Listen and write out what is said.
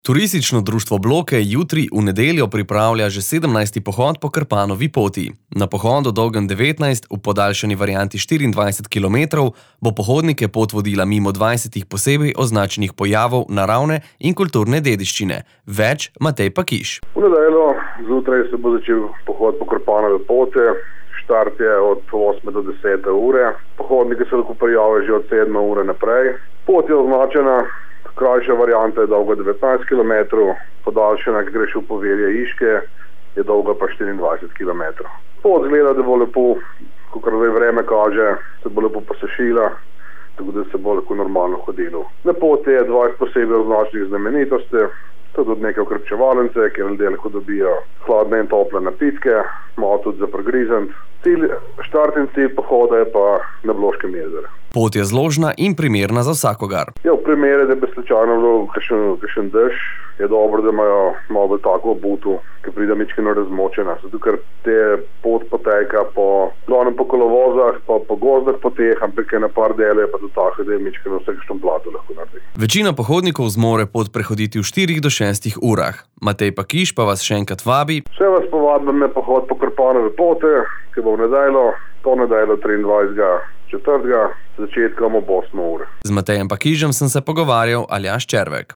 Turistično društvo Bloke jutri v nedeljo pripravlja že 17. pohod po Krpanovi poti. Na pohodu dolgem 19, v podaljšani varianti 24 km, bo pohodnike pot vodila mimo 20 posebej označenih pojavov naravne in kulturne dediščine. Več Matej Pakiš. V nedeljo zjutraj se bo začel pohod po Krpanove poti. Štart je od 8 do 10 ure. Pohodniki se lahko prijavijo že od 7 ure naprej. Pot je označena. Krajša varianta je dolga 19 km, podaljšana, ki greš v Povelje Iške, je dolga pa 24 km. Pot zgleda, da bo lepo, kakor zdaj vreme kaže, se bo lepo posušila, tako da se bo lahko normalno hodilo. Na poti je 20 posebej označenih znamenitosti, tudi neke okrepčevalnice, kjer ljudje lahko dobijo hladne in tople napitke, malo tudi za pregrizant. Štart in cilj pohoda je pa na Bloškem jezeru. Pot je zložna in primerna za vsakogar. Ja, v primere, da bi slučajno bilo kakšen dež, je dobro, da imajo malo tako obuto, ki pride mičkeno razmočena. Zato, ker te pot poteka po kolovozah, pa po gozdnih poteh, ampak je na par dele pa do tako, da je mičkeno vse kakšno blato lahko naredi. Večina pohodnikov zmore pot prehoditi v 4 do 6 urah. Matej Pakiš pa vas še enkrat vabi. Vse vas povabim na pohod po Krpanove poti, ki bo v nedeljo, to nedeljo 23.4. začetkom ob 8 ure. Z Matejem Pakižem sem se pogovarjal Aljaž Červek.